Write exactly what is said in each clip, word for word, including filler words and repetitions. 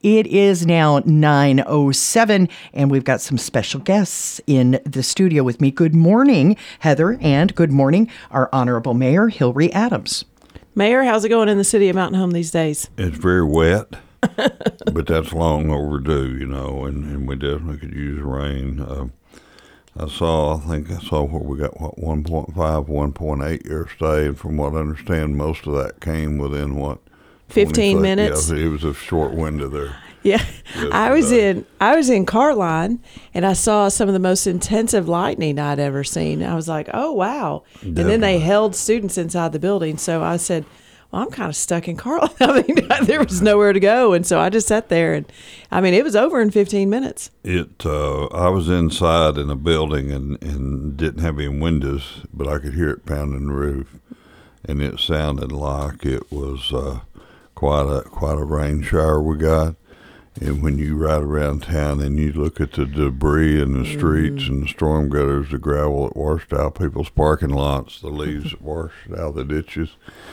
It is now nine oh seven, and we've got some special guests in the studio with me. Good morning, Heather, and good morning, our Honorable Mayor, Hillary Adams. Mayor, how's it going in the city of Mountain Home these days? It's very wet, but that's long overdue, you know, and, and we definitely could use rain. Uh, I saw, I think I saw where we got, what, one point five, one point eight yesterday, and from what I understand, most of that came within, what, fifteen minutes? Yeah, it was a short window there. Yeah, I was in I was in Carline, and I saw some of the most intensive lightning I'd ever seen. I was like, oh, wow. Definitely. And then they held students inside the building, so I said, well, I'm kind of stuck in Carline. I mean, there was nowhere to go, and so I just sat there, and, I mean, it was over in fifteen minutes. It. Uh, I was inside in a building and, and didn't have any windows, but I could hear it pounding the roof, and it sounded like it was uh, quite a quite a rain shower we got. And when you ride around town and you look at the debris in the streets mm. and the storm gutters, the gravel that washed out people's parking lots, the leaves that washed out the ditches,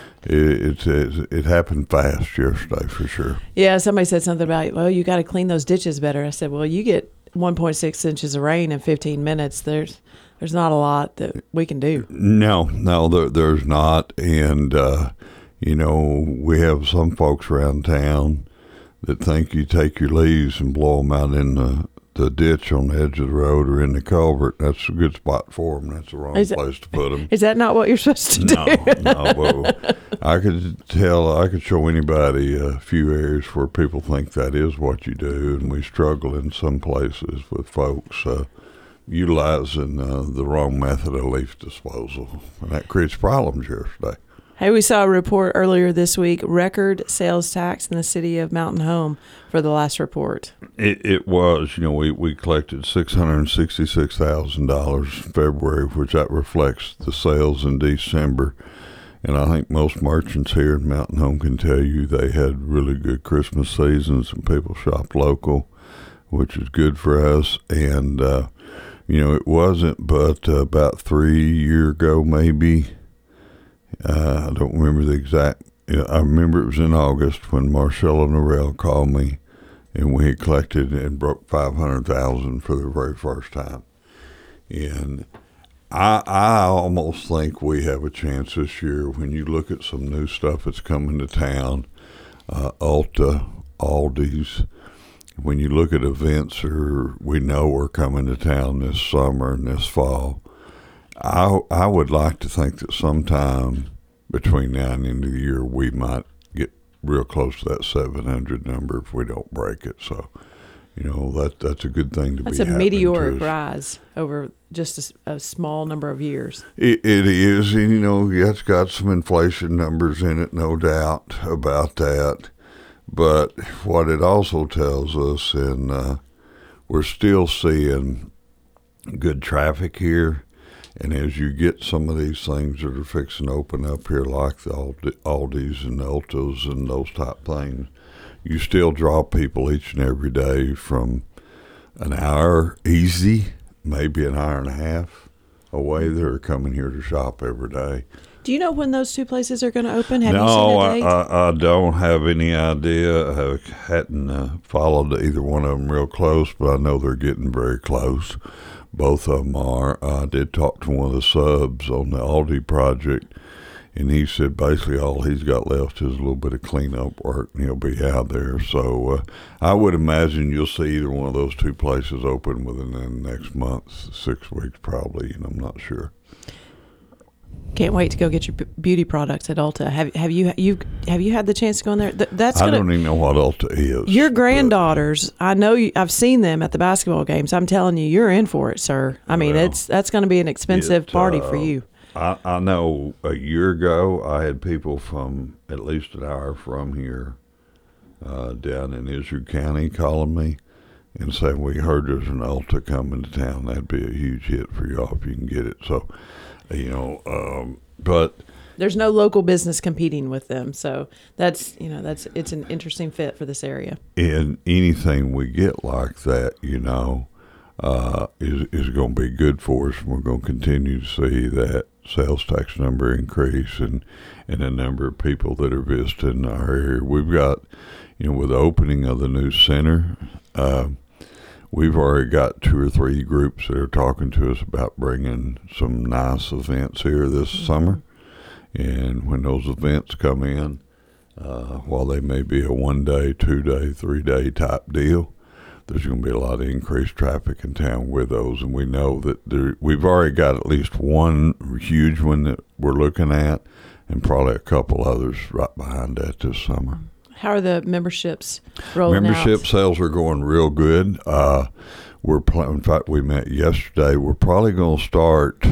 it, it, it happened fast yesterday for sure. Yeah, somebody said something about, well, you got to clean those ditches better. I said, well, you get one point six inches of rain in fifteen minutes. There's there's not a lot that we can do. No, no, there, there's not. And, uh, you know, we have some folks around town that think you take your leaves and blow them out in the, the ditch on the edge of the road or in the culvert. That's a good spot for them. That's the wrong is place that, to put them. Is that not what you're supposed to no, do? No, but I could tell, I could show anybody a few areas where people think that is what you do, and we struggle in some places with folks uh, utilizing uh, the wrong method of leaf disposal, and that creates problems yesterday. Hey, we saw a report earlier this week, record sales tax in the city of Mountain Home for the last report. It, it was, you know, we, we collected six hundred sixty-six thousand dollars in February, which that reflects the sales in December. And I think most merchants here in Mountain Home can tell you they had really good Christmas seasons and people shopped local, which is good for us. And, uh, you know, it wasn't but uh, about three years ago maybe. Uh, I don't remember the exact. You know, I remember it was in August when Marcella Norell called me, and we had collected and broke five hundred thousand for the very first time. And I, I almost think we have a chance this year when you look at some new stuff that's coming to town, uh, Ulta, Aldi's. When you look at events or we know are coming to town this summer and this fall. I I would like to think that sometime between now and the end of the year we might get real close to that seven hundred number if we don't break it. So, you know, that that's a good thing to that's be That's a meteoric rise over just a, a small number of years. It, it is, and, you know, it's got some inflation numbers in it, no doubt about that. But what it also tells us, and uh, we're still seeing good traffic here. And as you get some of these things that are fixing to open up here, like the Aldi's and Ultas and those type things, you still draw people each and every day from an hour easy, maybe an hour and a half away that are coming here to shop every day. Do you know when those two places are going to open? Have no, you seen a date? I, I, I don't have any idea. I hadn't uh, followed either one of them real close, but I know they're getting very close. Both of them are. I did talk to one of the subs on the Aldi project, and he said basically all he's got left is a little bit of cleanup work, and he'll be out there. So uh, I would imagine you'll see either one of those two places open within the next month, six weeks probably, and I'm not sure. Can't wait to go get your b- beauty products at Ulta. Have have you you have you had the chance to go in there? Th- that's gonna, I don't even know what Ulta is. Your granddaughters, I know you, I've seen them at the basketball games. I'm telling you, you're in for it, sir. I mean, well, it's that's going to be an expensive it, party uh, for you. I, I know a year ago I had people from at least an hour from here uh, down in Issaquah County calling me and saying, we heard there's an Ulta coming to town. That'd be a huge hit for y'all if you can get it. So, you know, um, but there's no local business competing with them, so that's you know that's it's an interesting fit for this area. And anything we get like that, you know, uh, is is going to be good for us. We're going to continue to see that sales tax number increase and, and the number of people that are visiting our area. We've got, you know, with the opening of the new center, uh, we've already got two or three groups that are talking to us about bringing some nice events here this mm-hmm. summer. And when those events come in, uh, while they may be a one-day, two-day, three-day type deal, there's going to be a lot of increased traffic in town with those. And we know that there, we've already got at least one huge one that we're looking at and probably a couple others right behind that this summer. How are the memberships rolling Membership out? sales are going real good. Uh, we're pl- in fact, we met yesterday. We're probably going to start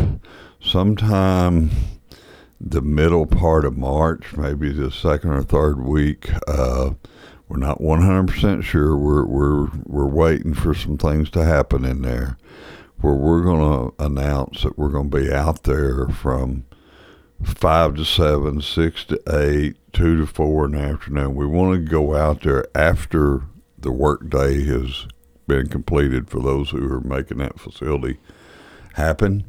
sometime the middle part of March, maybe the second or third week. Uh, we're not one hundred percent sure. We're we're we're waiting for some things to happen in there, where we're going to announce that we're going to be out there from five to seven, six to eight, two to four in the afternoon. We want to go out there after the work day has been completed for those who are making that facility happen.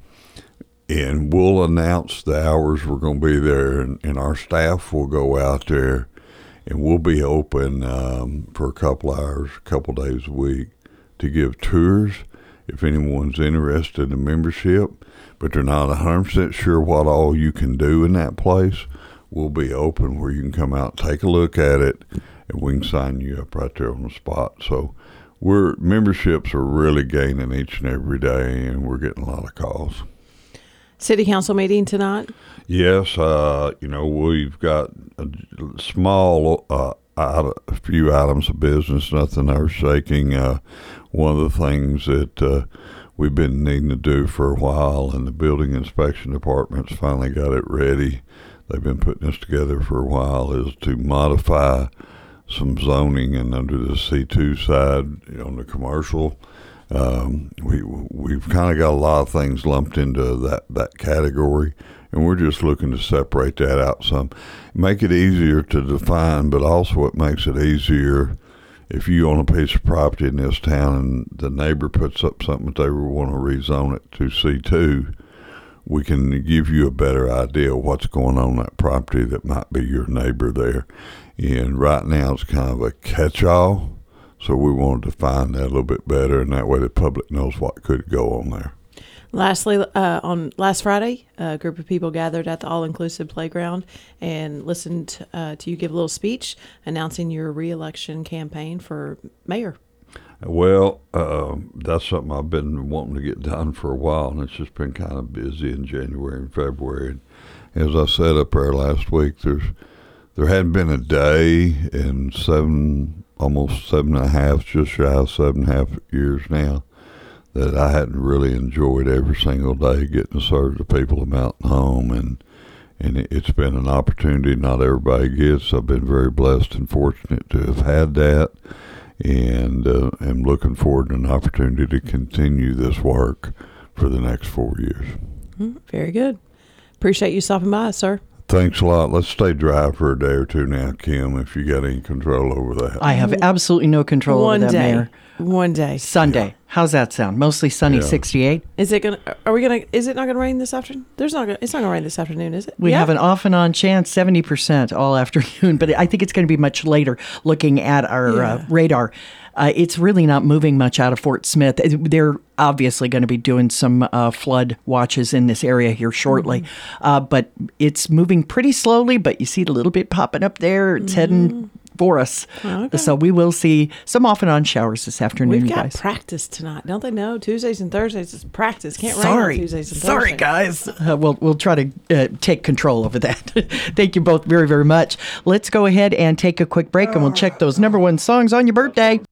And we'll announce the hours we're going to be there, and, and our staff will go out there, and we'll be open um, for a couple hours, a couple days a week to give tours if anyone's interested in the membership, but they're not one hundred percent sure what all you can do in that place. We'll be open where you can come out, take a look at it, and we can sign you up right there on the spot. So we're memberships are really gaining each and every day, and we're getting a lot of calls. City council meeting tonight? Yes, uh, you know, we've got a small, uh, a few items of business, nothing earth-shaking. Uh, one of the things that uh, we've been needing to do for a while, and the building inspection department's finally got it ready. They've been putting this together for a while, is to modify some zoning, and under the C two side, you know, on the commercial, Um, we, we've kind of got a lot of things lumped into that, that category, and we're just looking to separate that out some, make it easier to define, but also it makes it easier if you own a piece of property in this town and the neighbor puts up something that they want to rezone it to C two, we can give you a better idea of what's going on that property that might be your neighbor there. And right now it's kind of a catch-all. So we want to define that a little bit better, and that way the public knows what could go on there. Lastly, uh, on last Friday, a group of people gathered at the All-Inclusive Playground and listened uh, to you give a little speech announcing your re-election campaign for mayor. Well, uh, that's something I've been wanting to get done for a while, and it's just been kind of busy in January and February. And as I said up there last week, there's there hadn't been a day in seven, almost seven and a half, just shy of seven and a half years now, that I hadn't really enjoyed every single day getting to serve the people of Mountain Home, and and it's been an opportunity not everybody gets. I've been very blessed and fortunate to have had that, and uh, am looking forward to an opportunity to continue this work for the next four years. Very good. Appreciate you stopping by, sir. Thanks a lot. Let's stay dry for a day or two now, Kim, if you got any control over that. I have absolutely no control One over that, day. Mayor. One day. Sunday. Yeah. How's that sound? Mostly sunny, Yeah. sixty-eight. Is it gonna? Are we gonna? Is it not gonna rain this afternoon? There's not. Gonna, it's not gonna rain this afternoon, is it? We Yeah? have an off and on chance, seventy percent all afternoon, but I think it's going to be much later looking at our Yeah. uh, radar. Uh, it's really not moving much out of Fort Smith. They're obviously going to be doing some uh, flood watches in this area here shortly, mm-hmm. uh, but it's moving pretty slowly, but you see the little bit popping up there. It's mm-hmm. heading for us. Okay. So we will see some off and on showers this afternoon, We've you got guys. practice tonight, don't they know? Tuesdays and Thursdays is practice. Can't rain Sorry. on Tuesdays and Sorry, Thursdays. guys. Uh, we'll, we'll try to uh, take control over that. Thank you both very, very much. Let's go ahead and take a quick break, and we'll check those number one songs on your birthday.